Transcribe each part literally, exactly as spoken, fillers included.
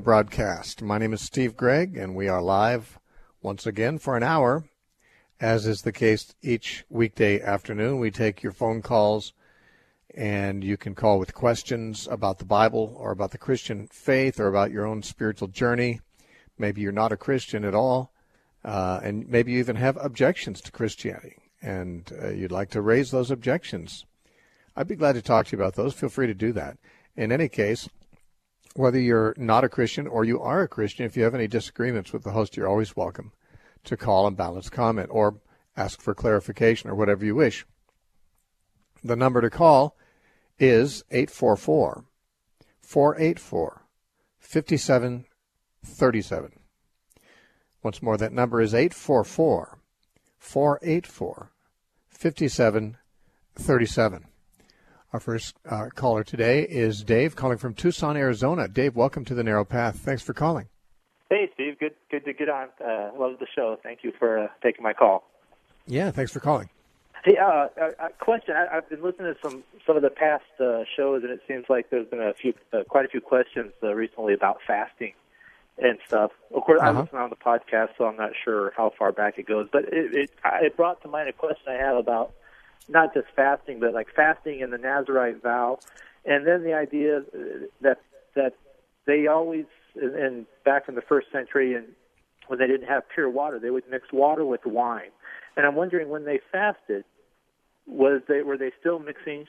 broadcast. My name is Steve Gregg, and we are live once again for an hour. As is the case each weekday afternoon, we take your phone calls, and you can call with questions about the Bible or about the Christian faith or about your own spiritual journey. Maybe you're not a Christian at all, uh, and maybe you even have objections to Christianity, and uh, you'd like to raise those objections. I'd be glad to talk to you about those. Feel free to do that. In any case, whether you're not a Christian or you are a Christian, if you have any disagreements with the host, you're always welcome to call and balance comment or ask for clarification or whatever you wish. The number to call is eight four four, four eight four, five seven three seven. Once more, that number is eight four four, four eight four, five seven three seven. Our first uh, caller today is Dave, calling from Tucson, Arizona. Dave, welcome to the Narrow Path. Thanks for calling. Hey, Steve. Good good to get on. Uh, love the show. Thank you for uh, taking my call. Yeah, thanks for calling. Hey, uh, a, a question. I, I've been listening to some, some of the past uh, shows, and it seems like there's been a few, uh, quite a few questions uh, recently about fasting and stuff. Of course, uh-huh. I listen on the podcast, so I'm not sure how far back it goes. But it, it, it brought to mind a question I have about not just fasting, but like fasting and the Nazarite vow, and then the idea that that they always, and back in the first century, and when they didn't have pure water, they would mix water with wine. And I'm wondering, when they fasted, was they were they still mixing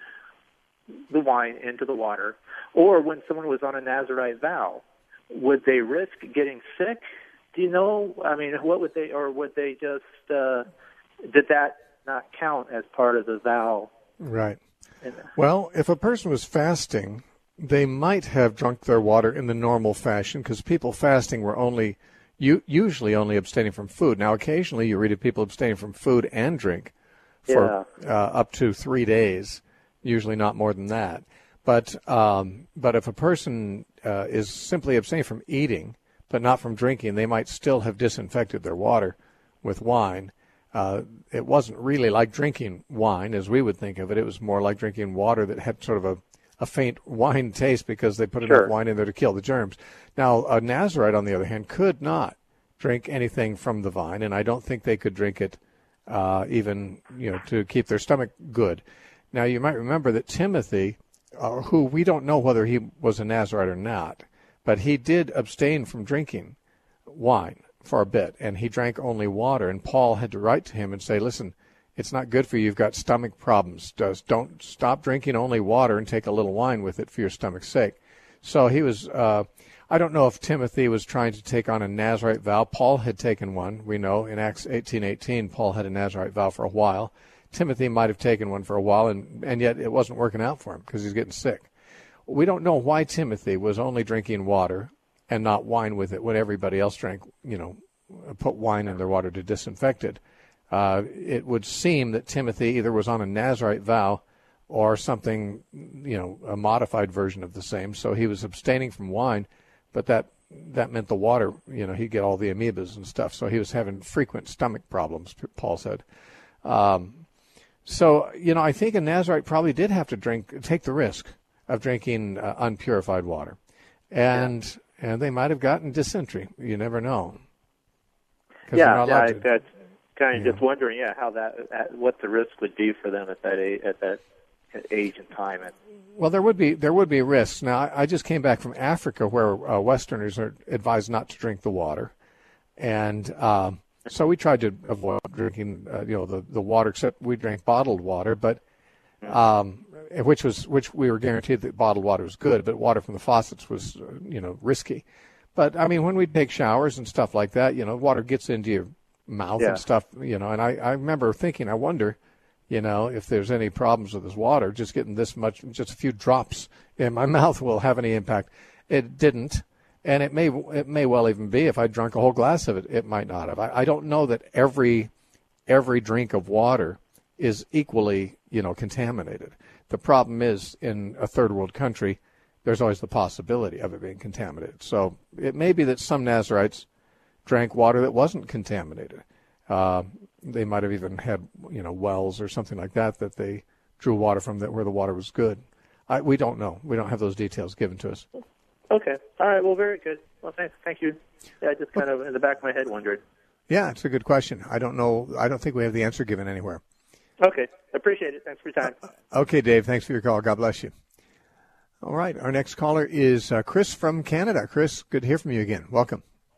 the wine into the water, or when someone was on a Nazarite vow, would they risk getting sick? Do you know? I mean, what would they, or would they just uh, did that not count as part of the vow? Right. Well, if a person was fasting, they might have drunk their water in the normal fashion, because people fasting were only, usually only abstaining from food. Now, occasionally you read of people abstaining from food and drink for yeah. uh, up to three days, usually not more than that. But um, but if a person uh, is simply abstaining from eating, but not from drinking, they might still have disinfected their water with wine. Uh, it wasn't really like drinking wine as we would think of it. It was more like drinking water that had sort of a, a faint wine taste, because they put sure. enough wine in there to kill the germs. Now, a Nazarite, on the other hand, could not drink anything from the vine, and I don't think they could drink it uh, even, you know, to keep their stomach good. Now, you might remember that Timothy, uh, who we don't know whether he was a Nazarite or not, but he did abstain from drinking wine for a bit, and he drank only water, and Paul had to write to him and say, listen, it's not good for you. You've got stomach problems. Just don't stop drinking only water and take a little wine with it for your stomach's sake. So he was, uh, I don't know if Timothy was trying to take on a Nazarite vow. Paul had taken one. We know in Acts eighteen eighteen, Paul had a Nazarite vow for a while. Timothy might have taken one for a while, and, and yet it wasn't working out for him because he's getting sick. We don't know why Timothy was only drinking water and not wine with it when everybody else drank, you know, put wine in their water to disinfect it. Uh, it would seem that Timothy either was on a Nazarite vow or something, you know, a modified version of the same. So he was abstaining from wine, but that that meant the water, you know, he'd get all the amoebas and stuff. So he was having frequent stomach problems, Paul said. Um, so, you know, I think a Nazarite probably did have to drink, take the risk of drinking uh, unpurified water. And... Yeah. And they might have gotten dysentery. You never know. Yeah, yeah. I, that's kind of just know. wondering, yeah, how that, what the risk would be for them at that age, at that age and time. And, well, there would be there would be risks. Now, I, I just came back from Africa, where uh, Westerners are advised not to drink the water, and um, so we tried to avoid drinking, uh, you know, the, the water. Except we drank bottled water, but. Um, which was which we were guaranteed that bottled water was good, but water from the faucets was, uh, you know, risky. But, I mean, when we take showers and stuff like that, you know, water gets into your mouth yeah. and stuff, you know, and I, I remember thinking, I wonder, you know, if there's any problems with this water, just getting this much, just a few drops in my mouth will have any impact. It didn't, and it may it may well even be if I drank a whole glass of it, it might not have. I, I don't know that every every drink of water is equally, you know, contaminated. The problem is, in a third world country, there's always the possibility of it being contaminated. So it may be that some Nazarites drank water that wasn't contaminated. Uh, they might have even had, you know, wells or something like that that they drew water from that where the water was good. I, we don't know. We don't have those details given to us. Okay. All right. Well, very good. Well, thanks. Thank you. Yeah, I just kind of in the back of my head wondered. Yeah, it's a good question. I don't know. I don't think we have the answer given anywhere. Okay. Appreciate it. Thanks for your time. Uh, okay, Dave. Thanks for your call. God bless you. All right. Our next caller is uh, Chris from Canada. Chris, good to hear from you again. Welcome.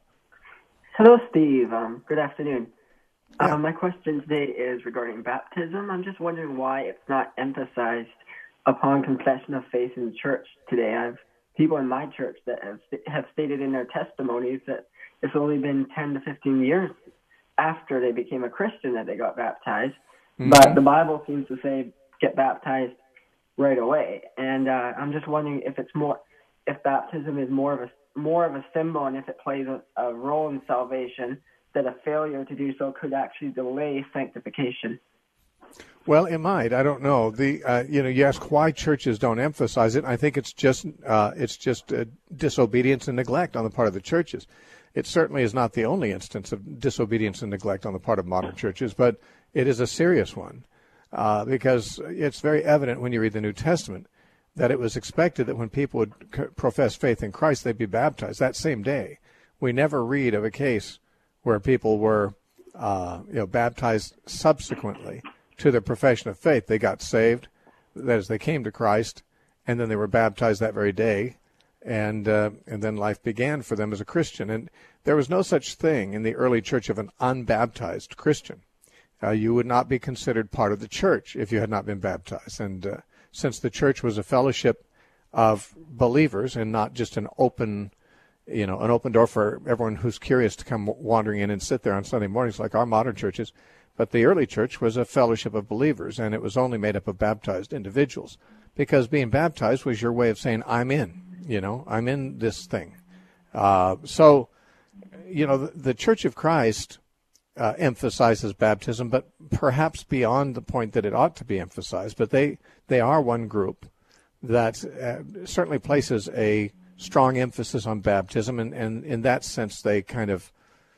Hello, Steve. Um, good afternoon. Yeah. Um, my question today is regarding baptism. I'm just wondering why it's not emphasized upon confession of faith in the church today. I have people in my church that have, have stated in their testimonies that it's only been ten to fifteen years after they became a Christian that they got baptized. Mm-hmm. But the Bible seems to say get baptized right away. And uh, I'm just wondering if it's more, if baptism is more of a more of a symbol, and if it plays a, a role in salvation, that a failure to do so could actually delay sanctification. Well, it might. I don't know. The uh, you know, you ask why churches don't emphasize it. I think it's just uh, it's just uh, disobedience and neglect on the part of the churches. It certainly is not the only instance of disobedience and neglect on the part of modern churches, but it is a serious one uh, because it's very evident when you read the New Testament that it was expected that when people would c- profess faith in Christ, they'd be baptized that same day. We never read of a case where people were, uh, you know, baptized subsequently to their profession of faith. They got saved, that is, they came to Christ, and then they were baptized that very day, and uh, and then life began for them as a Christian. And there was no such thing in the early church of an unbaptized Christian. Uh, you would not be considered part of the church if you had not been baptized. And uh, since the church was a fellowship of believers and not just an open, you know, an open door for everyone who's curious to come wandering in and sit there on Sunday mornings like our modern churches, but the early church was a fellowship of believers, and it was only made up of baptized individuals, because being baptized was your way of saying, I'm in, you know, I'm in this thing. Uh, so, you know, the, the Church of Christ uh, emphasizes baptism, but perhaps beyond the point that it ought to be emphasized. But they, they are one group that uh, certainly places a strong emphasis on baptism, and, and in that sense they kind of,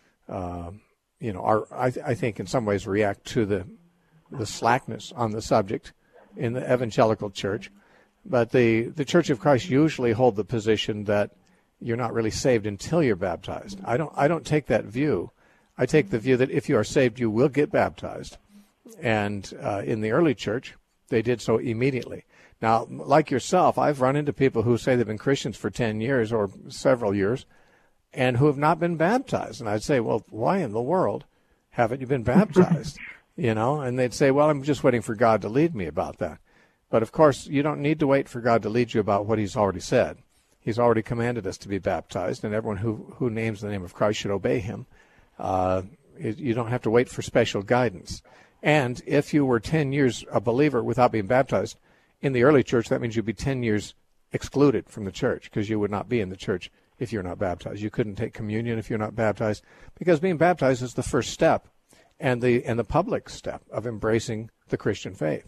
uh, you know, are I, I think in some ways react to the the slackness on the subject in the evangelical church. But the, the Church of Christ usually hold the position that you're not really saved until you're baptized. I don't I don't take that view. I take the view that if you are saved, you will get baptized. And uh, in the early church, they did so immediately. Now, like yourself, I've run into people who say they've been Christians for ten years or several years and who have not been baptized. And I'd say, well, why in the world haven't you been baptized? You know, and they'd say, well, I'm just waiting for God to lead me about that. But, of course, you don't need to wait for God to lead you about what he's already said. He's already commanded us to be baptized, and everyone who, who names the name of Christ should obey him. Uh, it, you don't have to wait for special guidance. And if you were ten years a believer without being baptized, in the early church, that means you'd be ten years excluded from the church, because you would not be in the church if you're not baptized. You couldn't take communion if you're not baptized, because being baptized is the first step and the and the public step of embracing the Christian faith.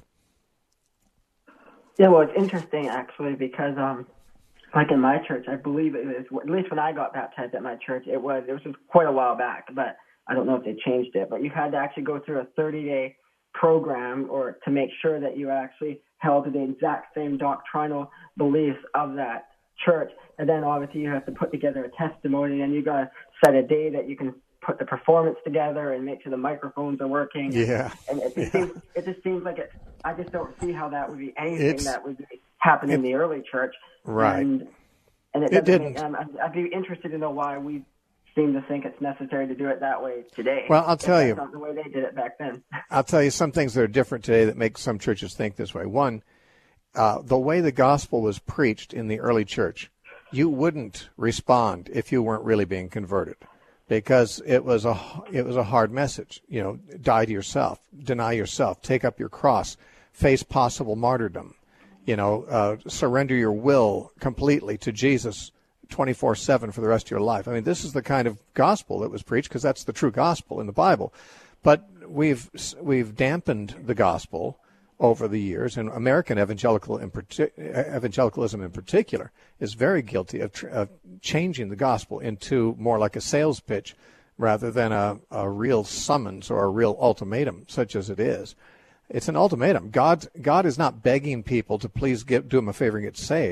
Yeah, well, it's interesting, actually, because um, like in my church, I believe it was, at least when I got baptized at my church, it was, it was just quite a while back, but I don't know if they changed it, but you had to actually go through a thirty-day program or to make sure that you actually held to the exact same doctrinal beliefs of that church. And then obviously you have to put together a testimony, and you got to set a day that you can put the performance together and make sure the microphones are working. Yeah. And it just, yeah. Seems, it just seems like it, I just don't see how that would be anything It's, that would happen it, in the early church. Right. And, and it, it didn't. Make, um, I'd be interested to know why we seem to think it's necessary to do it that way today. Well, I'll tell you. That's not the way they did it back then. I'll tell you some things that are different today that make some churches think this way. One, uh, the way the gospel was preached in the early church, you wouldn't respond if you weren't really being converted, because it was a it was a hard message. You know, die to yourself, deny yourself, take up your cross, face possible martyrdom. You know, uh, surrender your will completely to Jesus twenty-four seven for the rest of your life. I mean, this is the kind of gospel that was preached, because that's the true gospel in the Bible. But we've we've dampened the gospel over the years, and American evangelical in partic- evangelicalism in particular is very guilty of, tr- of changing the gospel into more like a sales pitch rather than a, a real summons or a real ultimatum, such as it is. It's an ultimatum. God God is not begging people to please give, do him a favor and get saved.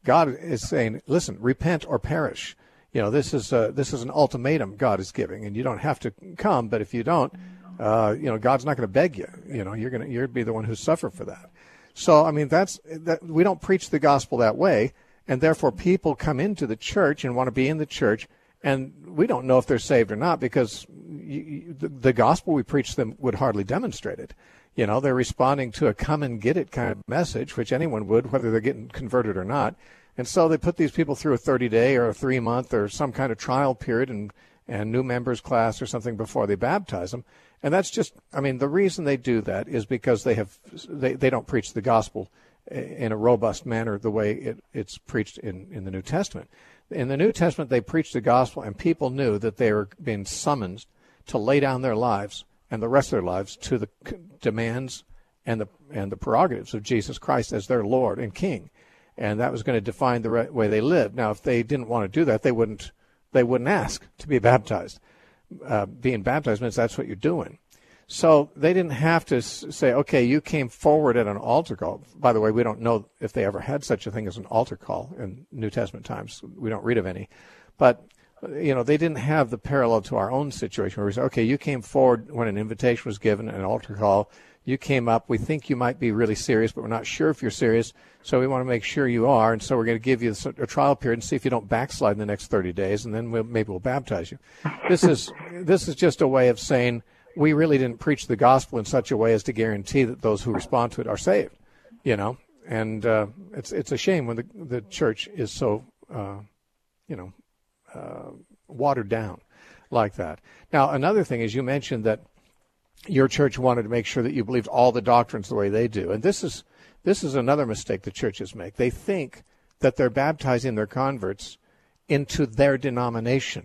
God is saying, listen, repent or perish. You know, this is a, this is an ultimatum God is giving, and you don't have to come, but if you don't, uh, you know, God's not going to beg you. You know, you're going to you're be the one who suffer for that. So, I mean, that's that. We don't preach the gospel that way, and therefore people come into the church and want to be in the church, and we don't know if they're saved or not because you, you, the, the gospel we preach them would hardly demonstrate it. You know, they're responding to a come and get it kind of message, which anyone would, whether they're getting converted or not. And so they put these people through a thirty-day or a three-month or some kind of trial period and, and new members class or something before they baptize them. And that's just, I mean, the reason they do that is because they have they, they don't preach the gospel in a robust manner the way it, it's preached in, in the New Testament. In the New Testament, they preached the gospel, and people knew that they were being summoned to lay down their lives and the rest of their lives to the demands and the and the prerogatives of Jesus Christ as their Lord and King. And that was going to define the way they lived. Now, if they didn't want to do that, they wouldn't they wouldn't ask to be baptized. Uh, being baptized means that's what you're doing. So they didn't have to say, okay, you came forward at an altar call. By the way, we don't know if they ever had such a thing as an altar call in New Testament times. We don't read of any. But, you know, they didn't have the parallel to our own situation where we say, okay, you came forward when an invitation was given, an altar call. You came up. We think you might be really serious, but we're not sure if you're serious. So we want to make sure you are. And so we're going to give you a trial period and see if you don't backslide in the next thirty days, and then we'll, maybe we'll baptize you. This is this is just a way of saying we really didn't preach the gospel in such a way as to guarantee that those who respond to it are saved, you know. And uh, it's it's a shame when the the church is so, uh, you know, uh, watered down like that. Now, another thing is you mentioned that your church wanted to make sure that you believed all the doctrines the way they do. And this is this is another mistake the churches make. They think that they're baptizing their converts into their denomination.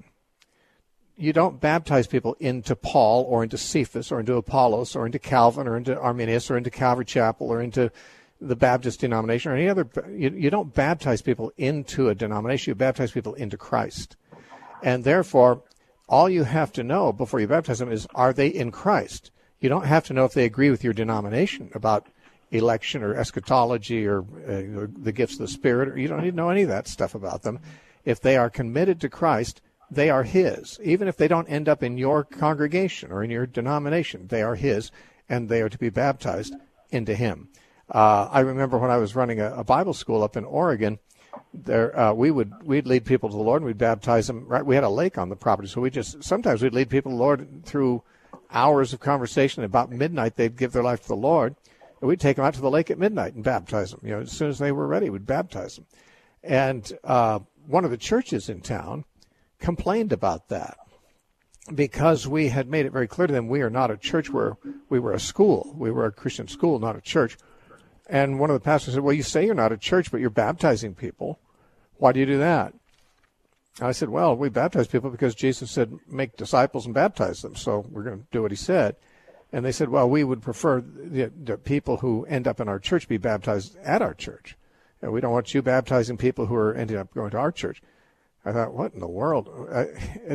You don't baptize people into Paul or into Cephas or into Apollos or into Calvin or into Arminius or into Calvary Chapel or into the Baptist denomination or any other. You, you don't baptize people into a denomination. You baptize people into Christ. And therefore, all you have to know before you baptize them is, are they in Christ? You don't have to know if they agree with your denomination about election or eschatology or uh, the gifts of the Spirit. Or you don't need to know any of that stuff about them. If they are committed to Christ, they are His. Even if they don't end up in your congregation or in your denomination, they are His, and they are to be baptized into Him. Uh, I remember when I was running a, a Bible school up in Oregon, there uh, we would we'd lead people to the Lord and we'd baptize them. Right, we had a lake on the property, so we just sometimes we'd lead people to the Lord through hours of conversation. About midnight, they'd give their life to the Lord, and we'd take them out to the lake at midnight and baptize them. You know, as soon as they were ready, we'd baptize them. And uh, one of the churches in town complained about that because we had made it very clear to them we are not a church where we were a school. We were a Christian school, not a church. And one of the pastors said, well, you say you're not a church, but you're baptizing people. Why do you do that? And I said, well, we baptize people because Jesus said, make disciples and baptize them. So we're going to do what He said. And they said, well, we would prefer the, the people who end up in our church be baptized at our church. And we don't want you baptizing people who are ending up going to our church. I thought, what in the world? I,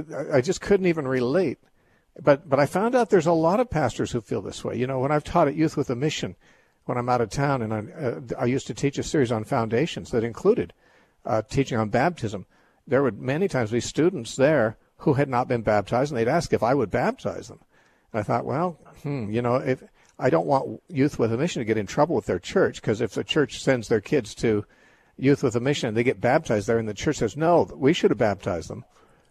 I just couldn't even relate. But but I found out there's a lot of pastors who feel this way. You know, when I've taught at Youth with a Mission, when I'm out of town, and I, uh, I used to teach a series on foundations that included uh, teaching on baptism, there would many times be students there who had not been baptized, and they'd ask if I would baptize them. And I thought, well, hmm, you know, if I don't want Youth with a Mission to get in trouble with their church, because if the church sends their kids to Youth with a Mission and they get baptized there, and the church says, no, we should have baptized them,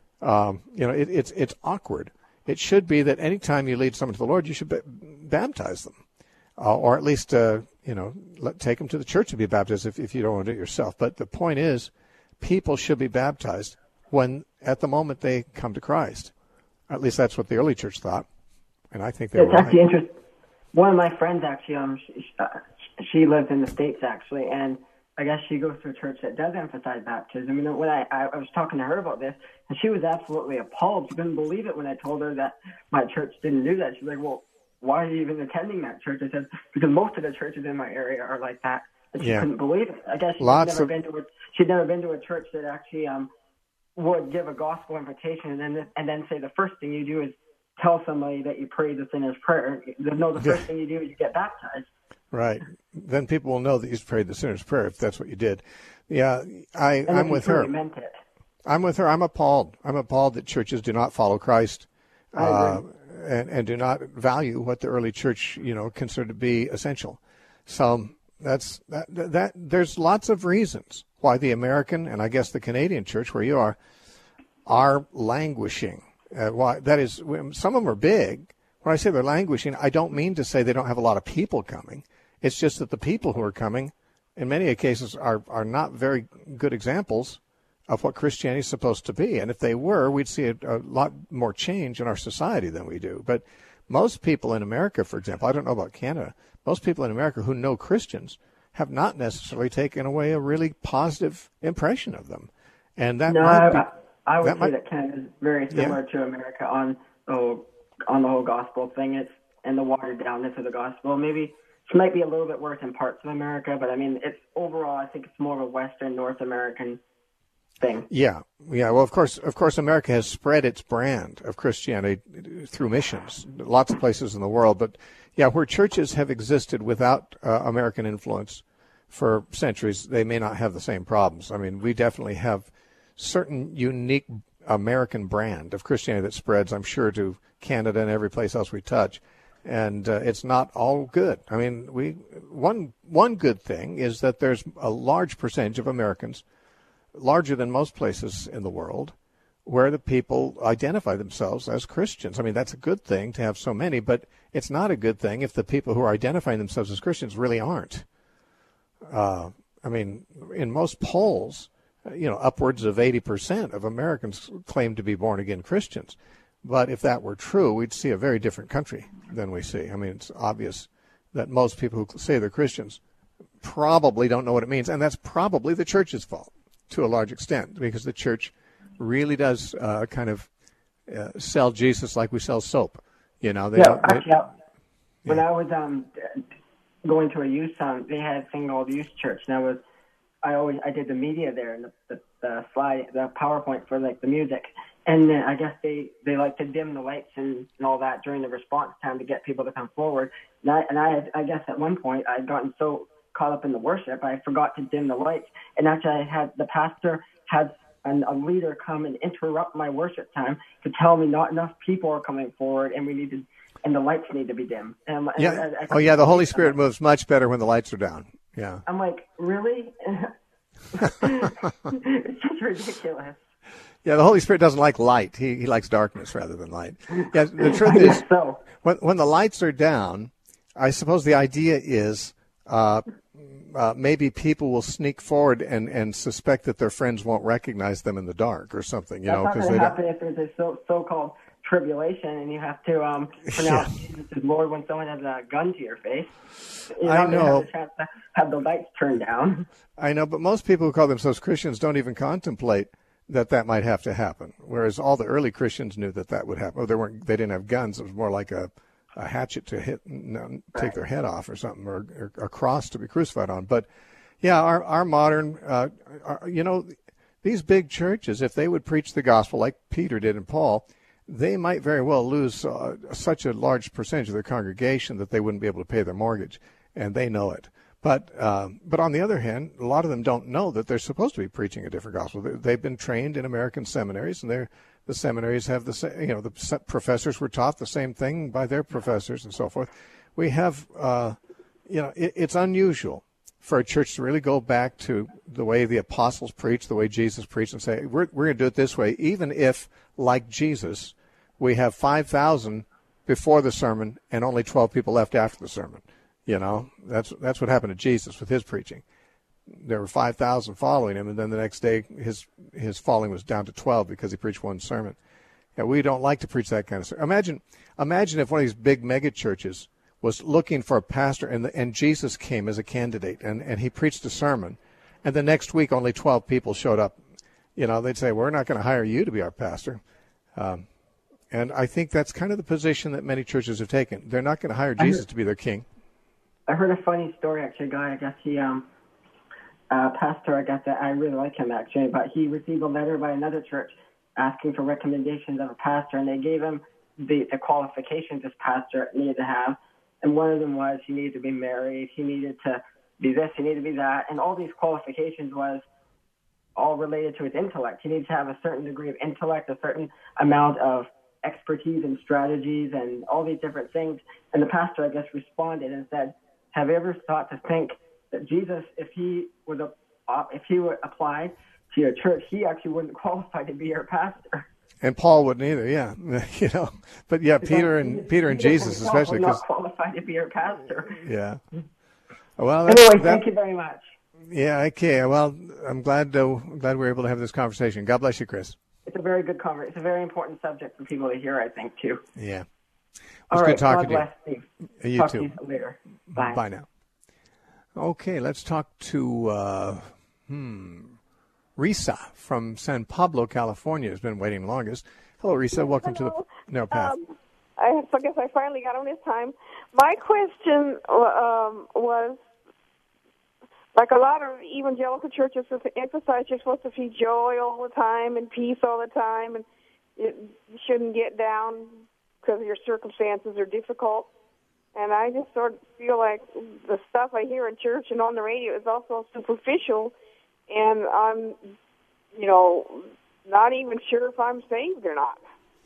um, you know, it, it's it's awkward. It should be that any time you lead someone to the Lord, you should b- baptize them. Uh, or at least, uh, you know, let, take them to the church to be baptized if, if you don't want to do it yourself. But the point is, people should be baptized when, at the moment they come to Christ. At least that's what the early church thought, and I think they it's were right. Actually interesting. One of my friends actually, um, she, uh, she lives in the States actually, and I guess she goes to a church that does emphasize baptism. You know, when I, I, I was talking to her about this, and she was absolutely appalled. She couldn't believe it when I told her that my church didn't do that. She's like, well, why are you even attending that church? I said, because most of the churches in my area are like that. And she yeah. couldn't believe it. I guess she'd Lots never of... been to a, she'd never been to a church that actually um would give a gospel invitation and then and then say the first thing you do is tell somebody that you prayed the sinner's prayer. No, the first thing you do is you get baptized. Right. Then people will know that you prayed the sinner's prayer if that's what you did. Yeah, I, and I'm with her. Meant it. I'm with her. I'm appalled. I'm appalled that churches do not follow Christ uh, and, and do not value what the early church, you know, considered to be essential. So that's that, that. There's lots of reasons why the American and I guess the Canadian church, where you are, are languishing. Uh, why that is, some of them are big. When I say they're languishing, I don't mean to say they don't have a lot of people coming. It's just that the people who are coming, in many cases, are are not very good examples of what Christianity is supposed to be. And if they were, we'd see a, a lot more change in our society than we do. But most people in America, for example, I don't know about Canada, most people in America who know Christians have not necessarily taken away a really positive impression of them. And that no, might I, be, I would that say might, that Canada is very similar yeah. to America on oh, on the whole gospel thing. It's and the watered downness of the gospel. Maybe it might be a little bit worse in parts of America, but I mean, it's overall, I think it's more of a Western North American thing. Yeah, yeah. Well, of course, of course, America has spread its brand of Christianity through missions, lots of places in the world. But yeah, where churches have existed without uh, American influence for centuries, they may not have the same problems. I mean, we definitely have certain unique American brand of Christianity that spreads, I'm sure, to Canada and every place else we touch. And uh, it's not all good. I mean, we one one good thing is that there's a large percentage of Americans, larger than most places in the world, where the people identify themselves as Christians. I mean, that's a good thing to have so many, but it's not a good thing if the people who are identifying themselves as Christians really aren't. Uh, I mean, in most polls, you know, upwards of eighty percent of Americans claim to be born-again Christians. But if that were true, we'd see a very different country than we see. I mean, it's obvious that most people who say they're Christians probably don't know what it means, and that's probably the church's fault to a large extent, because the church really does uh, kind of uh, sell Jesus like we sell soap. You know, they yeah, don't, they, actually, yeah. When I was um, going to a youth, um, they had a thing called Youth Church, and I was, I always, I did the media there and the, the, the slide, the PowerPoint for like the music. And then I guess they, they like to dim the lights and, and all that during the response time to get people to come forward. And I, and I, had, I guess at one point I had gotten so caught up in the worship, I forgot to dim the lights. And actually I had the pastor had an, a leader come and interrupt my worship time to tell me not enough people are coming forward and we need to, and the lights need to be dim. And, yeah. And I, I oh yeah, the Holy Spirit moves much better when the lights are down. Yeah. I'm like, really? It's just ridiculous. Yeah, the Holy Spirit doesn't like light. He he likes darkness rather than light. Yeah, the truth is, so. when when the lights are down, I suppose the idea is uh, uh, maybe people will sneak forward and, and suspect that their friends won't recognize them in the dark or something. You That's know, not because going they to don't. happen if there's a so, so-called tribulation and you have to um, pronounce Yeah. Jesus as Lord when someone has a gun to your face. You're I not know. gonna have, a chance to have the lights turned down. I know, but most people who call themselves Christians don't even contemplate that that might have to happen. Whereas all the early Christians knew that that would happen. Oh, they weren't. They didn't have guns. It was more like a, a hatchet to hit, no, take Right. their head off or something, or, or a cross to be crucified on. But yeah, our our modern, uh, our, you know, these big churches, if they would preach the gospel like Peter did and Paul, they might very well lose uh, such a large percentage of their congregation that they wouldn't be able to pay their mortgage, and they know it. But uh, but on the other hand, a lot of them don't know that they're supposed to be preaching a different gospel. They've been trained in American seminaries, and they're, the seminaries have the same, you know, the professors were taught the same thing by their professors and so forth. We have, uh, you know, it, it's unusual for a church to really go back to the way the apostles preached, the way Jesus preached, and say, we're, we're going to do it this way, even if, like Jesus, we have five thousand before the sermon and only twelve people left after the sermon. You know, that's that's what happened to Jesus with his preaching. There were five thousand following him, and then the next day his his following was down to twelve because he preached one sermon. Yeah, we don't like to preach that kind of sermon. Imagine, imagine if one of these big mega churches was looking for a pastor, and the, and Jesus came as a candidate, and, and he preached a sermon, and the next week only twelve people showed up. You know, they'd say, we're not going to hire you to be our pastor. Um, and I think that's kind of the position that many churches have taken. They're not going to hire Jesus to be their king. I heard a funny story, actually, a guy, I guess he, um, uh, pastor, I guess I really like him, actually, but he received a letter by another church asking for recommendations of a pastor, and they gave him the, the qualifications this pastor needed to have, And one of them was he needed to be married, he needed to be this, he needed to be that, and all these qualifications was all related to his intellect. He needs to have a certain degree of intellect, a certain amount of expertise and strategies and all these different things. And the pastor, I guess, responded and said, have you ever thought to think that Jesus, if he would uh, if he would apply to your church, he actually wouldn't qualify to be your pastor? And Paul wouldn't either, yeah, you know. But yeah, Peter and Peter and Jesus especially, not qualified to be your pastor. Yeah. Well, that's, anyway, that, thank you very much. Yeah, okay. Well, I'm glad uh, glad we were able to have this conversation. God bless you, Chris. It's a very good conversation. It's a very important subject for people to hear, I think, too. Yeah. It was All good right. talking God to you. You, you talk too. To you later. Bye. Bye now. Okay, let's talk to uh, hmm, Risa from San Pablo, California. Has been waiting longest. Hello, Risa. Welcome Hello. to the Narrow Path. Um, I, I guess I finally got on this time. My question um, was, like a lot of evangelical churches emphasize you're supposed to feel joy all the time and peace all the time, and you shouldn't get down because your circumstances are difficult. And I just sort of feel like the stuff I hear in church and on the radio is also superficial, and I'm, you know, not even sure if I'm saved or not.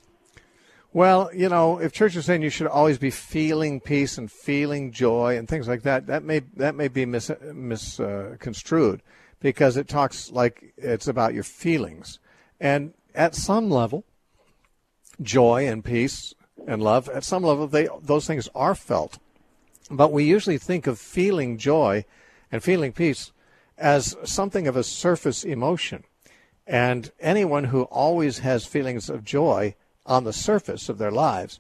Well, you know, if church is saying you should always be feeling peace and feeling joy and things like that, that may that may be mis, misconstrued uh, because it talks like it's about your feelings. And at some level, joy and peace and love, at some level, they those things are felt. But we usually think of feeling joy and feeling peace as something of a surface emotion. And anyone who always has feelings of joy on the surface of their lives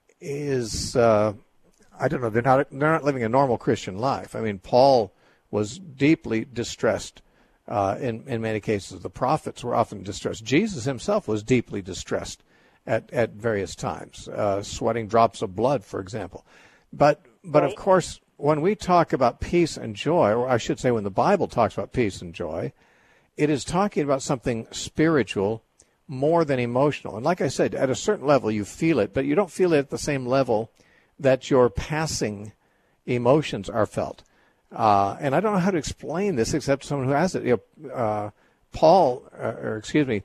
is, uh, I don't know, they're not they're not living a normal Christian life. I mean, Paul was deeply distressed uh, in, in many cases. The prophets were often distressed. Jesus himself was deeply distressed at, at various times, uh, sweating drops of blood, for example. But, but of course, when we talk about peace and joy, or I should say when the Bible talks about peace and joy, it is talking about something spiritual more than emotional. And like I said, at a certain level you feel it, but you don't feel it at the same level that your passing emotions are felt. Uh, and I don't know how to explain this except someone who has it. You know, uh, Paul, uh, or excuse me,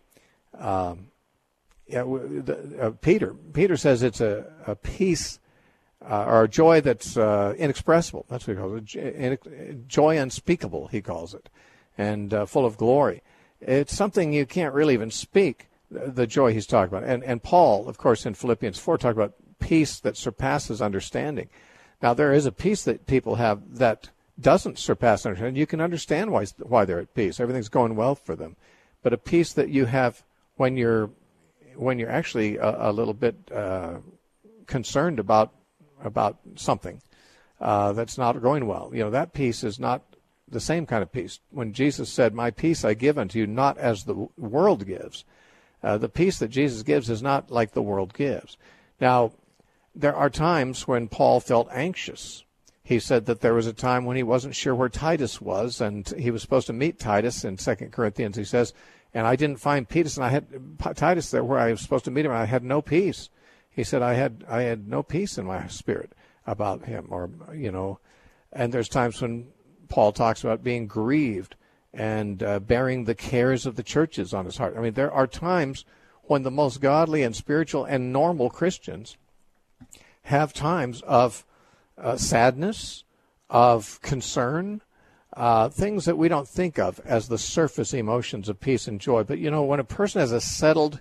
um, yeah, the, uh, Peter. Peter says it's a, a peace uh, or a joy that's uh, inexpressible. That's what he calls it. Joy unspeakable, he calls it, and uh, full of glory. It's something you can't really even speak, the joy he's talking about. And and Paul, of course, in Philippians four, talked about peace that surpasses understanding. Now, there is a peace that people have that doesn't surpass understanding. You can understand why why they're at peace. Everything's going well for them. But a peace that you have when you're when you're actually a, a little bit uh, concerned about about something uh, that's not going well. You know, that peace is not the same kind of peace. When Jesus said, "My peace I give unto you, not as the world gives," uh, the peace that Jesus gives is not like the world gives. Now, there are times when Paul felt anxious. He said that there was a time when he wasn't sure where Titus was, and he was supposed to meet Titus in Second Corinthians. He says, and I didn't find Titus, and I had Titus there where I was supposed to meet him, and I had no peace. He said, I had I had no peace in my spirit about him, or, you know, and there's times when Paul talks about being grieved and uh, bearing the cares of the churches on his heart. I mean, there are times when the most godly and spiritual and normal Christians have times of uh, sadness, of concern, uh, things that we don't think of as the surface emotions of peace and joy. But, you know, when a person has a settled,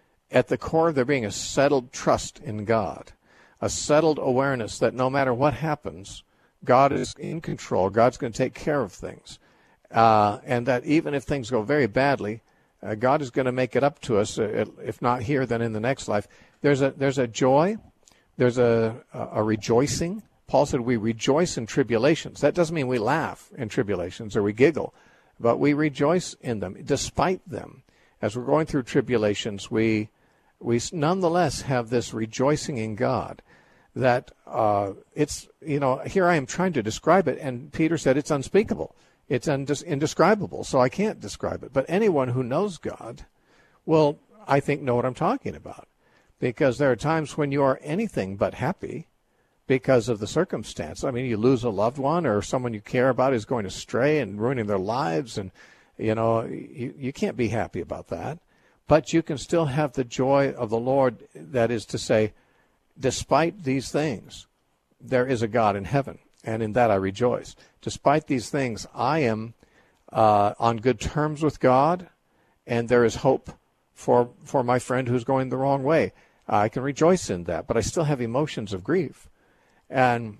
at the core of there being a settled trust in God, a settled awareness that no matter what happens, God is in control, God's going to take care of things, uh, and that even if things go very badly, uh, God is going to make it up to us, uh, if not here, then in the next life. There's a there's a joy, there's a, a rejoicing. Paul said we rejoice in tribulations. That doesn't mean we laugh in tribulations or we giggle, but we rejoice in them, despite them. As we're going through tribulations, we we nonetheless have this rejoicing in God. That uh, it's, you know, here I am trying to describe it, and Peter said it's unspeakable. It's undis- indescribable, so I can't describe it. But anyone who knows God will, I think, know what I'm talking about. Because there are times when you are anything but happy, because of the circumstance. I mean, you lose a loved one or someone you care about is going astray and ruining their lives, and, you know, you, you can't be happy about that. But you can still have the joy of the Lord, that is to say, despite these things, there is a God in heaven, and in that I rejoice. Despite these things, I am uh, on good terms with God, and there is hope for for my friend who's going the wrong way. I can rejoice in that, but I still have emotions of grief. And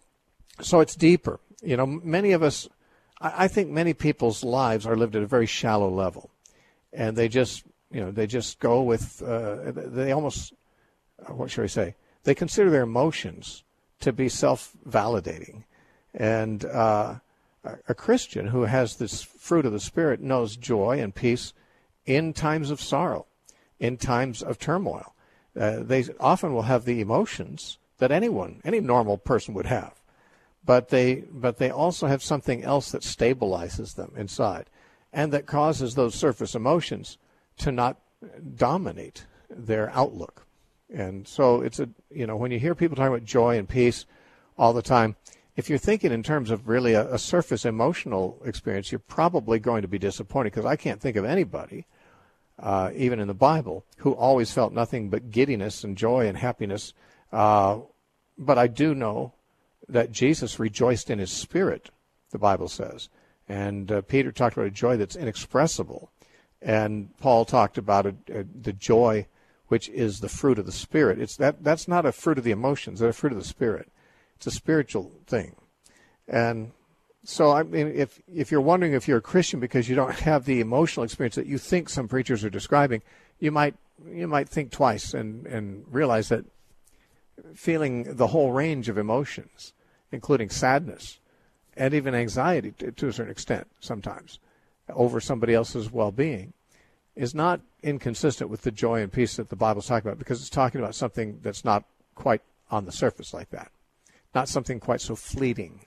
so it's deeper. You know, many of us, I think many people's lives are lived at a very shallow level. And they just, you know, they just go with, uh, they almost, what should I say? They consider their emotions to be self-validating. And uh, a Christian who has this fruit of the Spirit knows joy and peace in times of sorrow, in times of turmoil. Uh, they often will have the emotions that anyone, any normal person would have, but they, but they also have something else that stabilizes them inside, and that causes those surface emotions to not dominate their outlook. And so it's a, you know, when you hear people talking about joy and peace all the time, if you're thinking in terms of really a, a surface emotional experience, you're probably going to be disappointed, because I can't think of anybody, uh, even in the Bible, who always felt nothing but giddiness and joy and happiness. Uh, but I do know that Jesus rejoiced in his spirit, the Bible says. And uh, Peter talked about a joy that's inexpressible. And Paul talked about a, a, the joy which is the fruit of the Spirit. It's that that's not a fruit of the emotions, it's a fruit of the Spirit. It's a spiritual thing. And so, I mean, if if you're wondering if you're a Christian because you don't have the emotional experience that you think some preachers are describing, you might you might think twice and, and realize that feeling the whole range of emotions, including sadness and even anxiety to, to a certain extent sometimes over somebody else's well-being, is not inconsistent with the joy and peace that the Bible's talking about, because it's talking about something that's not quite on the surface like that, not something quite so fleeting.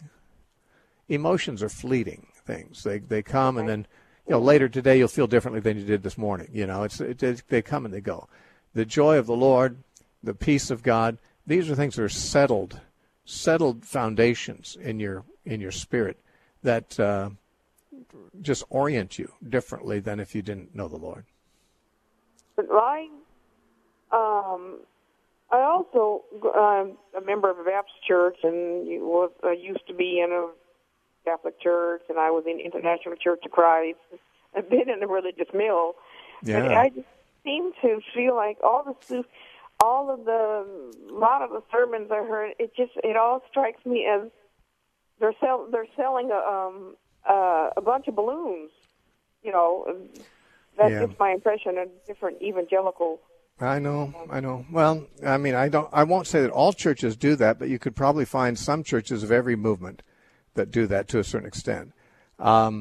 Emotions are fleeting things. They they come and then, you know, later today you'll feel differently than you did this morning. You know, it's it, they come and they go. The joy of the Lord, the peace of God, these are things that are settled, settled foundations in your in your spirit that uh, just orient you differently than if you didn't know the Lord. I, um, I also um, a member of a Baptist church, and you was uh, used to be in a Catholic church, and I was in International Church of Christ. I've been in a religious mill, yeah. But I just seem to feel like all the all of the a lot of the sermons I heard, it just it all strikes me as they're sell they're selling a um uh, a bunch of balloons. You know, that's yeah. just my impression of different evangelical. I know, I know. Well, I mean, I don't. I won't say that all churches do that, but you could probably find some churches of every movement that do that to a certain extent. Um,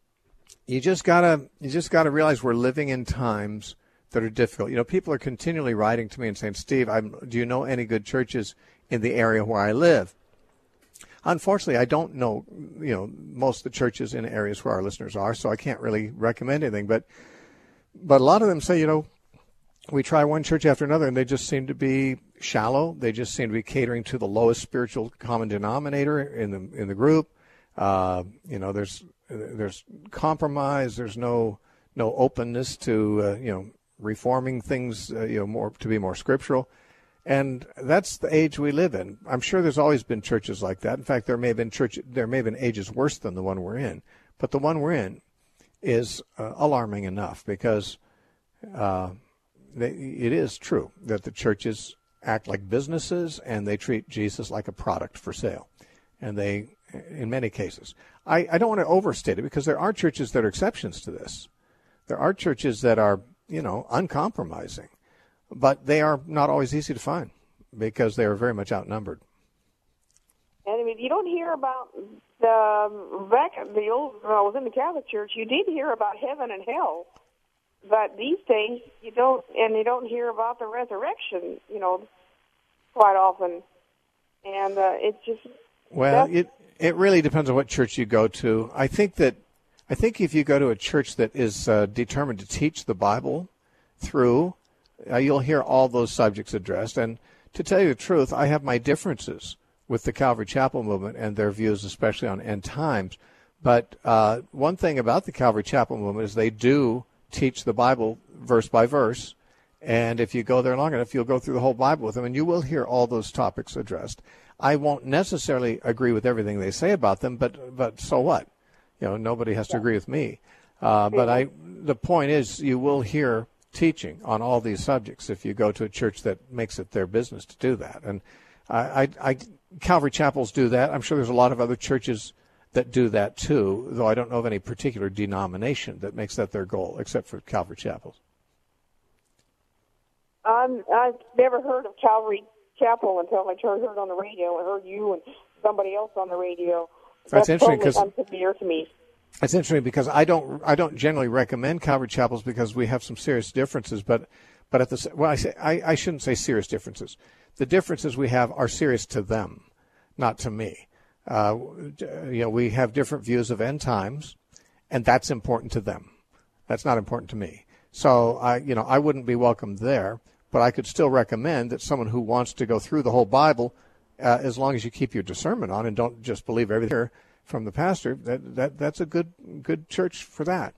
you just gotta, you just gotta realize we're living in times that are difficult. You know, people are continually writing to me and saying, "Steve, I'm, do you know any good churches in the area where I live?" Unfortunately, I don't know, you know, most of the churches in areas where our listeners are, so I can't really recommend anything. But, but a lot of them say, you know, we try one church after another, and they just seem to be shallow. They just seem to be catering to the lowest spiritual common denominator in the in the group. Uh, you know, there's there's compromise. There's no no openness to uh, you know reforming things. Uh, you know, more to be more scriptural. And that's the age we live in. I'm sure there's always been churches like that. In fact, there may have been church, there may have been ages worse than the one we're in. But the one we're in is uh, alarming enough, because uh, they, it is true that the churches act like businesses and they treat Jesus like a product for sale. And they, in many cases, I, I don't want to overstate it, because there are churches that are exceptions to this. There are churches that are, you know, uncompromising. But they are not always easy to find, because they are very much outnumbered. And I mean, you don't hear about the back the old. When I was in the Catholic Church, you did hear about heaven and hell, but these days you don't, and you don't hear about the resurrection. You know, quite often, and uh, it's just well, it it really depends on what church you go to. I think that I think if you go to a church that is uh, determined to teach the Bible through. Uh, you'll hear all those subjects addressed. And to tell you the truth, I have my differences with the Calvary Chapel movement and their views, especially on end times. But uh, one thing about the Calvary Chapel movement is they do teach the Bible verse by verse. And if you go there long enough, you'll go through the whole Bible with them, and you will hear all those topics addressed. I won't necessarily agree with everything they say about them, but but so what? You know, nobody has to agree with me. Uh, but I, the point is, you will hear teaching on all these subjects if you go to a church that makes it their business to do that. And I, I, I Calvary Chapels do that. I'm sure there's a lot of other churches that do that too, though I don't know of any particular denomination that makes that their goal, except for Calvary Chapels. Um, I've never heard of Calvary Chapel until I heard it on the radio. I heard you and somebody else on the radio. That's, That's interesting because totally unfamiliar to me. It's interesting because I don't I don't generally recommend Calvary Chapels because we have some serious differences. But but at the well, I say I, I shouldn't say serious differences. The differences we have are serious to them, not to me. Uh, you know, we have different views of end times, and that's important to them. That's not important to me. So I you know I wouldn't be welcome there. But I could still recommend that someone who wants to go through the whole Bible, uh, as long as you keep your discernment on and don't just believe everything from the pastor, that, that that's a good good church for that.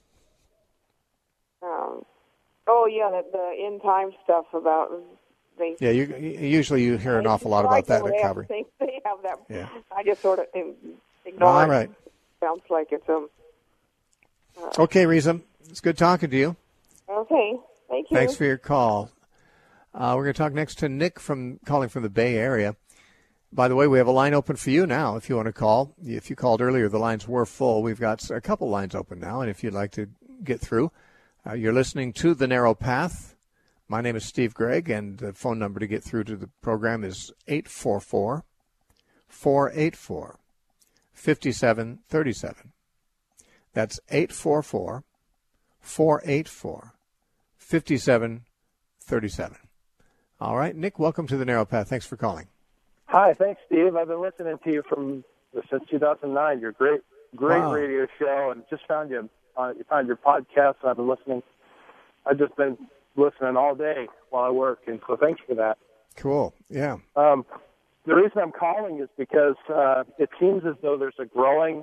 Um, oh yeah, the, the end time stuff about they. Yeah, you, usually you hear an awful lot about that at Calvary. They, they have that. Yeah. I just sort of ignore. All it. right. Sounds like it's um. Uh, okay, Risa, it's good talking to you. Okay, thank you. Thanks for your call. Uh, we're going to talk next to Nick from calling from the Bay Area. By the way, we have a line open for you now if you want to call. If you called earlier, the lines were full. We've got a couple lines open now, and if you'd like to get through, uh, you're listening to The Narrow Path. My name is Steve Gregg, and the phone number to get through to the program is eight four four, four eight four, five seven three seven. That's eight four four, four eight four, five seven three seven. All right, Nick, welcome to The Narrow Path. Thanks for calling. Hi, thanks, Steve. I've been listening to you from since two thousand nine. Your great, great wow. radio show, and just found you. Uh, you found your podcast, and I've been listening. I've just been listening all day while I work, and so thanks for that. Cool. Yeah. Um, the reason I'm calling is because uh, it seems as though there's a growing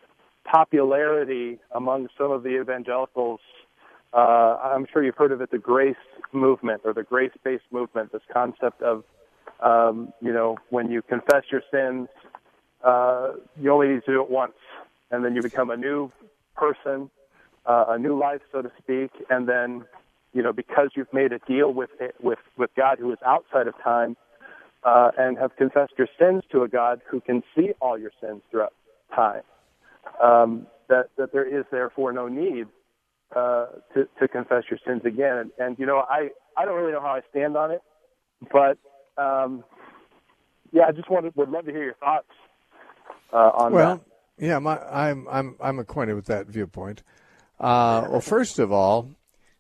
popularity among some of the evangelicals. Uh, I'm sure you've heard of it, the grace movement or the grace-based movement, this concept of, um, you know, when you confess your sins, uh, you only need to do it once, and then you become a new person, uh, a new life, so to speak, and then, you know, because you've made a deal with with, with God who is outside of time uh, and have confessed your sins to a God who can see all your sins throughout time, um, that, that there is therefore no need Uh, to, to confess your sins again. And, and, you know, I, I don't really know how I stand on it, but, um, yeah, I just wanted, would love to hear your thoughts uh, on well, that. Well, yeah, my, I'm, I'm, I'm acquainted with that viewpoint. Uh, well, first of all,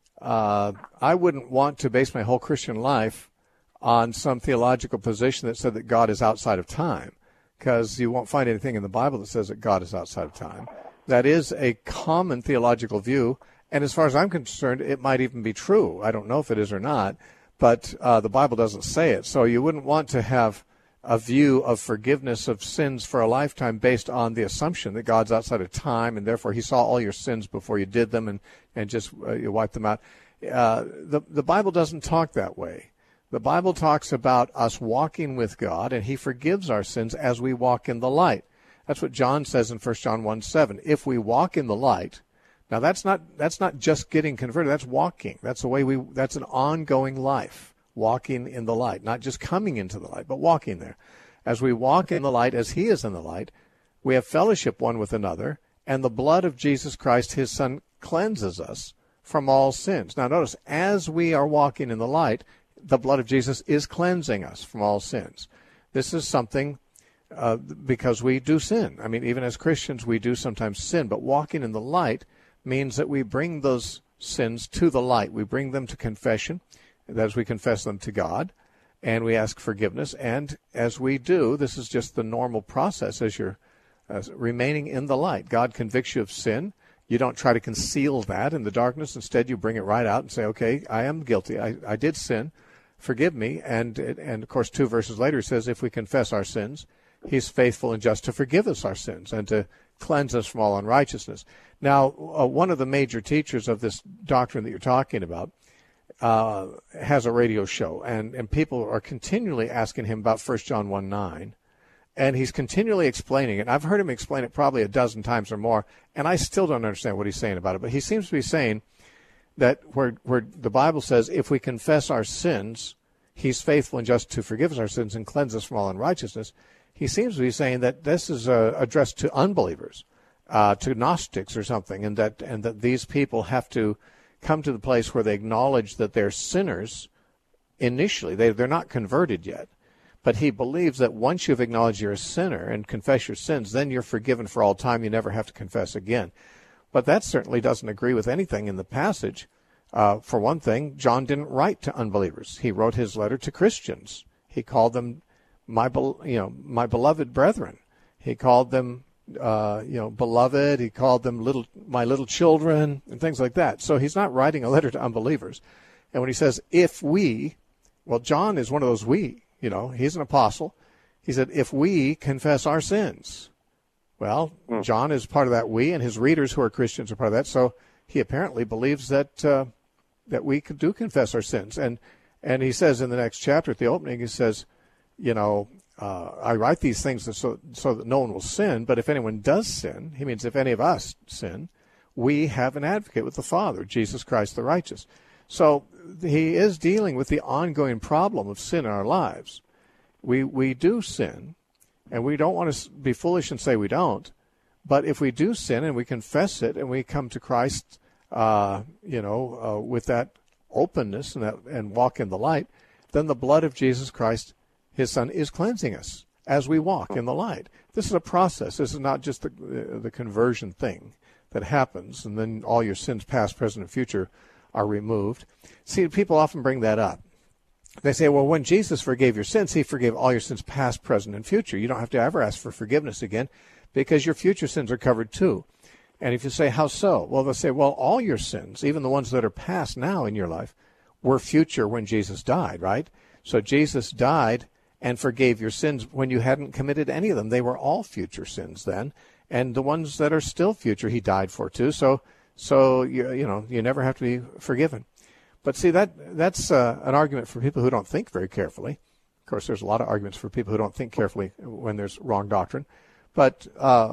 uh, I wouldn't want to base my whole Christian life on some theological position that said that God is outside of time, because you won't find anything in the Bible that says that God is outside of time. That is a common theological view. And as far as I'm concerned, it might even be true. I don't know if it is or not, but uh, the Bible doesn't say it. So you wouldn't want to have a view of forgiveness of sins for a lifetime based on the assumption that God's outside of time and therefore he saw all your sins before you did them and, and just uh, you wiped them out. Uh, the, the Bible doesn't talk that way. The Bible talks about us walking with God, and he forgives our sins as we walk in the light. That's what John says in First John one seven. If we walk in the light, now that's not that's not just getting converted. That's walking. That's the way we. That's an ongoing life, walking in the light, not just coming into the light, but walking there. As we walk in the light, as he is in the light, we have fellowship one with another, and the blood of Jesus Christ, his Son, cleanses us from all sins. Now notice, as we are walking in the light, the blood of Jesus is cleansing us from all sins. This is something. Uh, because we do sin. I mean, even as Christians, we do sometimes sin, but walking in the light means that we bring those sins to the light. We bring them to confession, as we confess them to God, and we ask forgiveness. And as we do, this is just the normal process as you're uh, remaining in the light. God convicts you of sin. You don't try to conceal that in the darkness. Instead, you bring it right out and say, okay, I am guilty. I, I did sin. forgive me. And, and of course, two verses later, he says, if we confess our sins, he's faithful and just to forgive us our sins and to cleanse us from all unrighteousness. Now, uh, one of the major teachers of this doctrine that you're talking about uh, has a radio show, and, and people are continually asking him about First John one nine, and he's continually explaining it. I've heard him explain it probably a dozen times or more, and I still don't understand what he's saying about it, but he seems to be saying that where, where the Bible says, if we confess our sins, he's faithful and just to forgive us our sins and cleanse us from all unrighteousness. He seems to be saying that this is uh, addressed to unbelievers, uh, to Gnostics or something, and that and that these people have to come to the place where they acknowledge that they're sinners initially. They, they're not converted yet. But he believes that once you've acknowledged you're a sinner and confess your sins, then you're forgiven for all time. You never have to confess again. But that certainly doesn't agree with anything in the passage. Uh, for one thing, John didn't write to unbelievers. He wrote his letter to Christians. He called them my, you know, my beloved brethren. He called them, uh, you know, beloved. He called them little, my little children, and things like that. So he's not writing a letter to unbelievers. And when he says, if we, well, John is one of those we, you know, he's an apostle. He said, if we confess our sins. Well, mm. John is part of that we, and his readers who are Christians are part of that. So he apparently believes that uh, that we do confess our sins. And and he says in the next chapter at the opening, he says, you know, uh, I write these things so, so that no one will sin. But if anyone does sin, he means if any of us sin, we have an advocate with the Father, Jesus Christ the righteous. So he is dealing with the ongoing problem of sin in our lives. We we do sin. And we don't want to be foolish and say we don't. But if we do sin and we confess it and we come to Christ, uh, you know, uh, with that openness and, that, and walk in the light, then the blood of Jesus Christ, his Son, is cleansing us as we walk in the light. This is a process. This is not just the, the conversion thing that happens, and then all your sins, past, present, and future, are removed. See, people often bring that up. They say, well, when Jesus forgave your sins, he forgave all your sins past, present, and future. You don't have to ever ask for forgiveness again because your future sins are covered too. And if you say, how so? Well, they'll say, well, all your sins, even the ones that are past now in your life, were future when Jesus died, right? So Jesus died and forgave your sins when you hadn't committed any of them. They were all future sins then. And the ones that are still future, he died for too. So, so you, you know, you never have to be forgiven. But see, that that's uh, an argument for people who don't think very carefully. Of course, there's a lot of arguments for people who don't think carefully when there's wrong doctrine. But uh,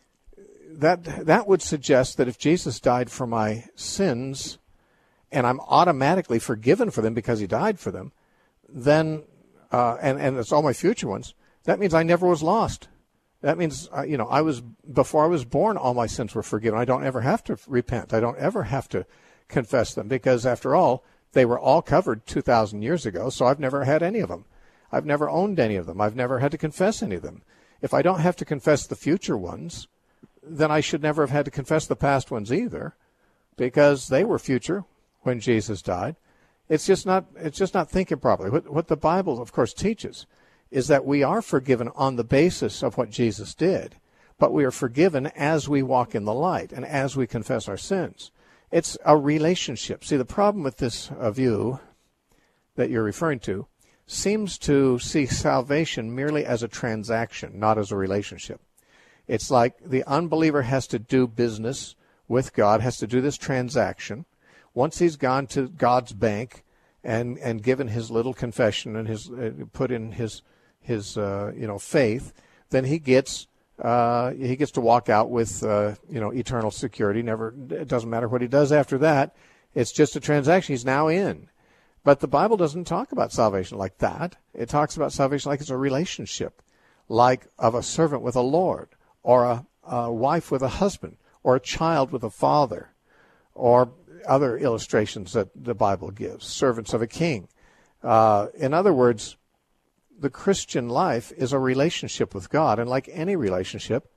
that that would suggest that if Jesus died for my sins and I'm automatically forgiven for them because he died for them, then, uh, and, and it's all my future ones, that means I never was lost. That means, uh, you know, I was, before I was born, all my sins were forgiven. I don't ever have to repent. I don't ever have to confess them because, after all, they were all covered two thousand years ago, so I've never had any of them. I've never owned any of them. I've never had to confess any of them. If I don't have to confess the future ones, then I should never have had to confess the past ones either because they were future when Jesus died. It's just not, it's just not thinking properly. What, what the Bible, of course, teaches is that we are forgiven on the basis of what Jesus did, but we are forgiven as we walk in the light and as we confess our sins. It's a relationship. See, the problem with this uh, view that you're referring to seems to see salvation merely as a transaction, not as a relationship. It's like the unbeliever has to do business with God, has to do this transaction. Once he's gone to God's bank and, and given his little confession and his uh, put in his his uh, you know faith, then he gets uh, he gets to walk out with uh, you know eternal security. Never, it doesn't matter what he does after that. It's just a transaction. He's now in. But the Bible doesn't talk about salvation like that. It talks about salvation like it's a relationship, like of a servant with a Lord, or a, a wife with a husband, or a child with a father, or other illustrations that the Bible gives, servants of a king. Uh, in other words, the Christian life is a relationship with God, and like any relationship,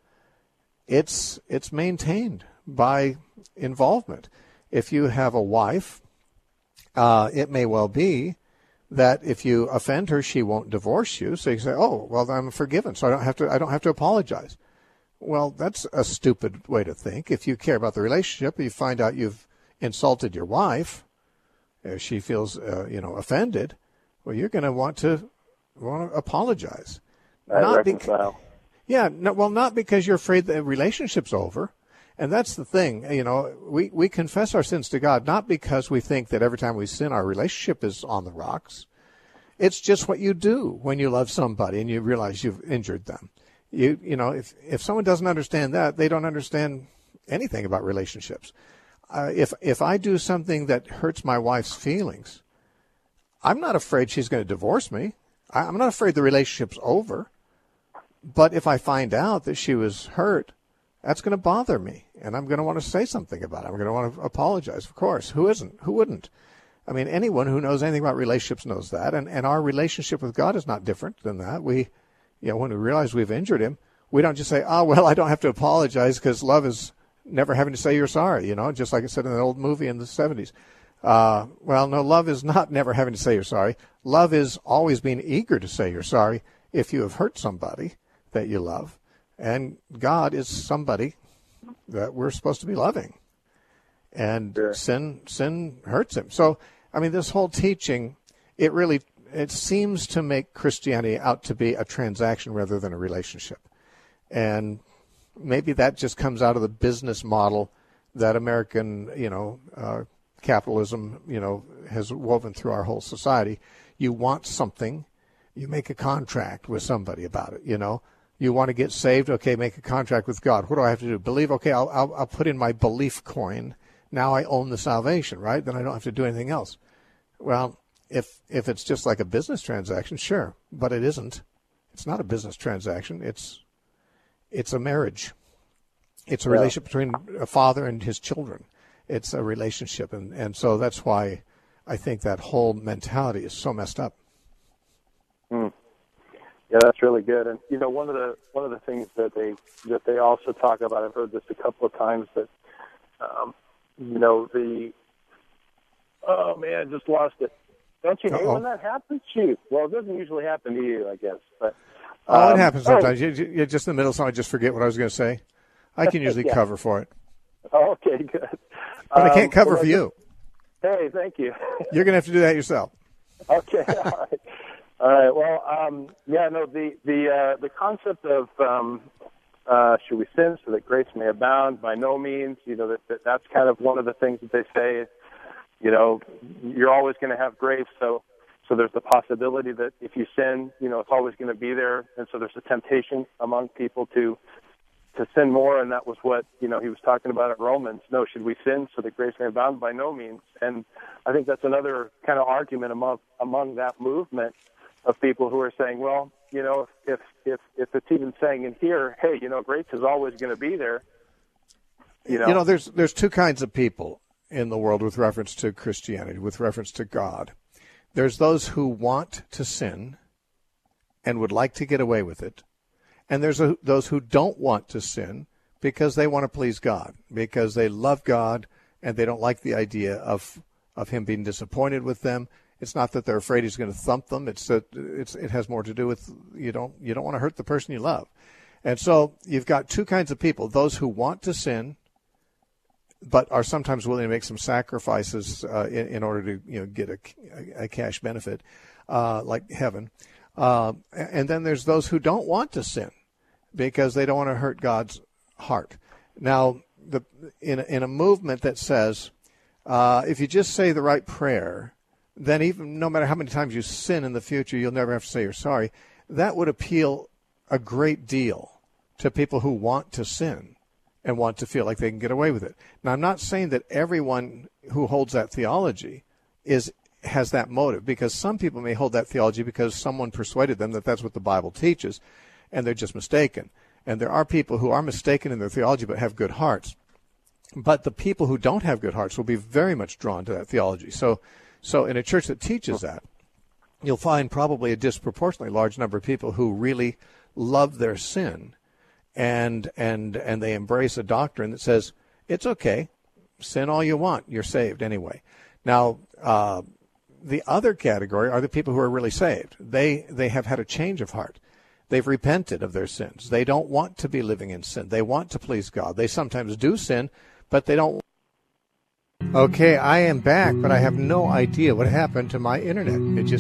it's it's maintained by involvement. If you have a wife, uh, it may well be that if you offend her, she won't divorce you. So you say, "Oh, well, I'm forgiven, so I don't have to. I don't have to apologize." Well, that's a stupid way to think. If you care about the relationship, you find out you've insulted your wife, if she feels, uh, you know, offended, well, you're going to want to want to apologize. I not reconcile. Beca- yeah, no, well, not because you're afraid the relationship's over. And that's the thing, you know, we, we confess our sins to God, not because we think that every time we sin, our relationship is on the rocks. It's just what you do when you love somebody and you realize you've injured them. You, you know, if, if someone doesn't understand that, they don't understand anything about relationships. Uh, if, if I do something that hurts my wife's feelings, I'm not afraid she's going to divorce me. I, I'm not afraid the relationship's over. But if I find out that she was hurt, that's going to bother me, and I'm going to want to say something about it. I'm going to want to apologize, of course. Who isn't? Who wouldn't? I mean, anyone who knows anything about relationships knows that, and, and our relationship with God is not different than that. We, you know, when we realize we've injured him, we don't just say, oh, well, I don't have to apologize because love is never having to say you're sorry, you know, just like it said in an old movie in the seventies. Uh, well, no, love is not never having to say you're sorry. Love is always being eager to say you're sorry if you have hurt somebody that you love. And God is somebody that we're supposed to be loving. And sure. sin sin hurts him. So, I mean, this whole teaching, it really, it seems to make Christianity out to be a transaction rather than a relationship. And maybe that just comes out of the business model that American, you know, uh, capitalism, you know, has woven through our whole society. You want something, you make a contract with somebody about it, you know. You want to get saved? Okay, make a contract with God. What do I have to do? Believe? Okay, I'll, I'll, I'll put in my belief coin. Now I own the salvation, right? Then I don't have to do anything else. Well, if if it's just like a business transaction, sure, but it isn't. It's not a business transaction. It's it's a marriage. It's a yeah. relationship between a father and his children. It's a relationship, and, and so that's why I think that whole mentality is so messed up. Mm. Yeah, that's really good. And you know, one of the one of the things that they that they also talk about, I've heard this a couple of times, that um, you know the oh man, I just lost it. Don't you hate Uh-oh. when that happens? Shoot. Well, it doesn't usually happen to you, I guess. But um, oh, it happens sometimes. Oh. You, you're just in the middle, so I just forget what I was going to say. I can usually yeah. cover for it, Oh, okay, good. but um, I can't cover well, for you. Hey, thank you. You're going to have to do that yourself. Okay, all right. All right. Well, um, yeah, no, the the uh, the concept of um, uh, should we sin so that grace may abound? By no means. You know, that, that that's kind of one of the things that they say. You know, you're always going to have grace, so so there's the possibility that if you sin, you know, it's always going to be there, and so there's a temptation among people to to sin more, and that was what, you know, he was talking about at Romans. No, should we sin so that grace may abound? By no means. And I think that's another kind of argument among among that movement of people who are saying, well, you know, if if if it's even saying in here, hey, you know, grace is always going to be there. You know, you know, there's there's two kinds of people in the world with reference to Christianity, with reference to God. There's those who want to sin and would like to get away with it. And there's a, those who don't want to sin because they want to please God, because they love God and they don't like the idea of of him being disappointed with them. It's not that they're afraid he's going to thump them. It's that it's it has more to do with you don't you don't want to hurt the person you love. And so you've got two kinds of people: those who want to sin, but are sometimes willing to make some sacrifices uh, in, in order to you know get a, a cash benefit, uh, like heaven. Uh, and then there's those who don't want to sin because they don't want to hurt God's heart. Now, the in in a movement that says uh, if you just say the right prayer, then even no matter how many times you sin in the future, you'll never have to say you're sorry. That would appeal a great deal to people who want to sin and want to feel like they can get away with it. Now, I'm not saying that everyone who holds that theology is has that motive, because some people may hold that theology because someone persuaded them that that's what the Bible teaches, and they're just mistaken. And there are people who are mistaken in their theology but have good hearts. But the people who don't have good hearts will be very much drawn to that theology. So, so in a church that teaches that, you'll find probably a disproportionately large number of people who really love their sin, and and and they embrace a doctrine that says it's okay, sin all you want, you're saved anyway. Now, uh, the other category are the people who are really saved. They they have had a change of heart. They've repented of their sins. They don't want to be living in sin. They want to please God. They sometimes do sin, but they don't. Okay, I am back, but I have no idea what happened to my internet. It just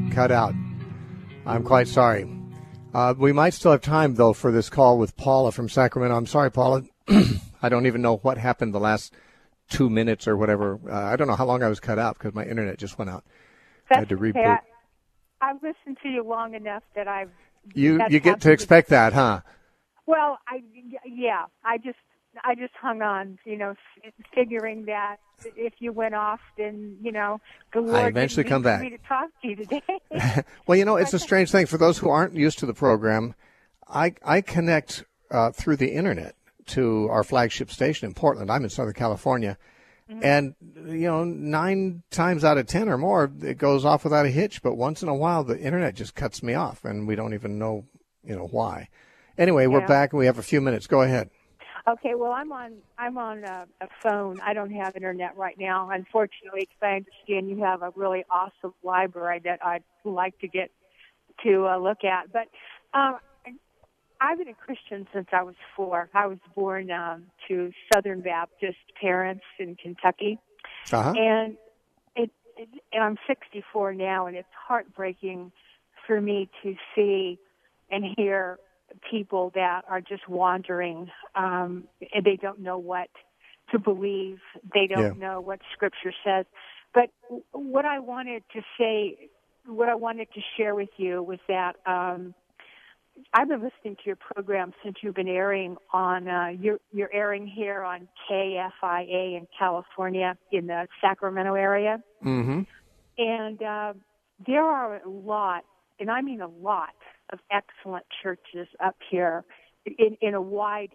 cut out. I'm quite sorry. Uh, we might still have time, though, for this call with Paula from Sacramento. I'm sorry, Paula. I don't even know what happened the last two minutes or whatever. Uh, I don't know how long I was cut out because my internet just went out. That's I had to reboot. Okay. I, I've listened to you long enough that I've... You you get to expect that, huh? Well, I yeah, I just I just hung on, you know, figuring that if you went off, then you know the Lord I eventually come back. Me to talk to you today. Well, you know, it's a strange thing for those who aren't used to the program. I I connect uh, through the internet to our flagship station in Portland. I'm in Southern California, mm-hmm. and you know, nine times out of ten or more, it goes off without a hitch. But once in a while, the internet just cuts me off, and we don't even know, you know, why. Anyway, yeah. We're back, and we have a few minutes. Go ahead. Okay. Well, I'm on I'm on a, a phone. I don't have internet right now, unfortunately, because I understand you have a really awesome library that I'd like to get to uh, look at. But um, I've been a Christian since I was four. I was born um, to Southern Baptist parents in Kentucky, uh-huh. and it, it and I'm sixty-four now, and it's heartbreaking for me to see and hear people that are just wandering, um, and they don't know what to believe. They don't yeah. know what Scripture says. But what I wanted to say, what I wanted to share with you was that um, I've been listening to your program since you've been airing on, uh, you're, you're airing here on K F I A in California in the Sacramento area. Mm-hmm. And uh, there are a lot, and I mean a lot, of excellent churches up here in, in a wide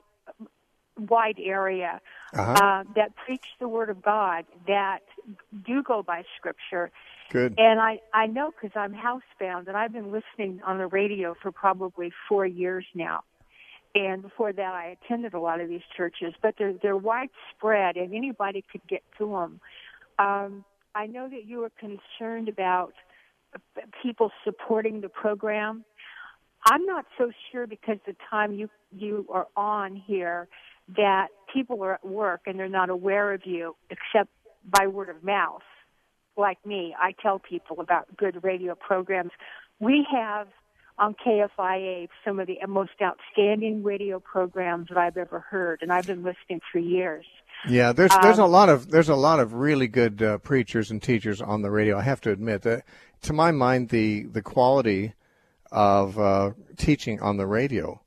wide area uh-huh. uh, that preach the Word of God, that do go by Scripture. Good. And I, I know because I'm housebound, and I've been listening on the radio for probably four years now. And before that, I attended a lot of these churches. But they're, they're widespread, and anybody could get to them. Um, I know that you were concerned about people supporting the program. I'm not so sure because the time you, you are on here that people are at work and they're not aware of you except by word of mouth. Like me, I tell people about good radio programs. We have on K F I A some of the most outstanding radio programs that I've ever heard, and I've been listening for years. Yeah, there's um, there's a lot of there's a lot of really good uh, preachers and teachers on the radio. I have to admit that, to my mind, the the quality of uh, teaching on the radio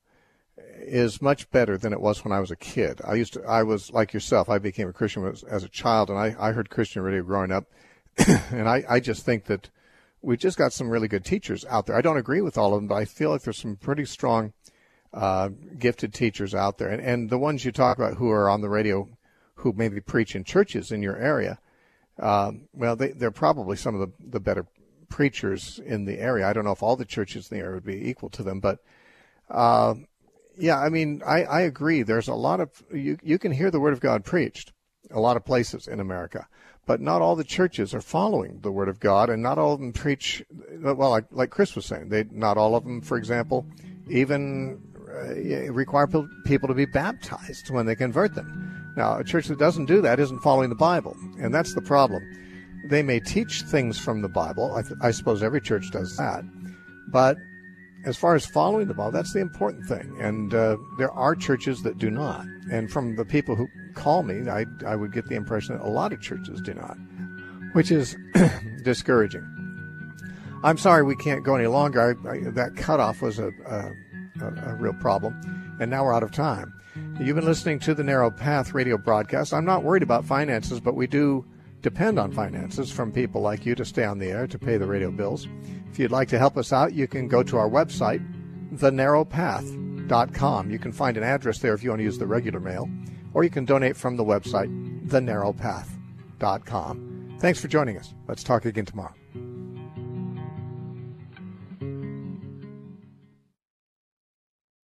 is much better than it was when I was a kid. I used to, I was like yourself. I became a Christian as, as a child, and I, I heard Christian radio growing up, and I, I just think that we've just got some really good teachers out there. I don't agree with all of them, but I feel like there's some pretty strong, uh, gifted teachers out there, and and the ones you talk about who are on the radio, who maybe preach in churches in your area, um, well, they, they're probably some of the, the better preachers in the area. I don't know if all the churches in the area would be equal to them, but uh, yeah, I mean, I, I agree. There's a lot of, you, you can hear the Word of God preached a lot of places in America, but not all the churches are following the Word of God, and not all of them preach, well, like, like Chris was saying, they not all of them, for example, even uh, require people to be baptized when they convert them. Now, a church that doesn't do that isn't following the Bible, and that's the problem. They may teach things from the Bible. I, th- I suppose every church does that. But as far as following the Bible, that's the important thing. And uh, there are churches that do not. And from the people who call me, I, I would get the impression that a lot of churches do not, which is discouraging. I'm sorry we can't go any longer. I, I, that cutoff was a, a, a, a real problem. And now we're out of time. You've been listening to the Narrow Path radio broadcast. I'm not worried about finances, but we do depend on finances from people like you to stay on the air, to pay the radio bills. If you'd like to help us out, you can go to our website, the narrow path dot com. You can find an address there if you want to use the regular mail, or you can donate from the website, the narrow path dot com. Thanks for joining us. Let's talk again tomorrow.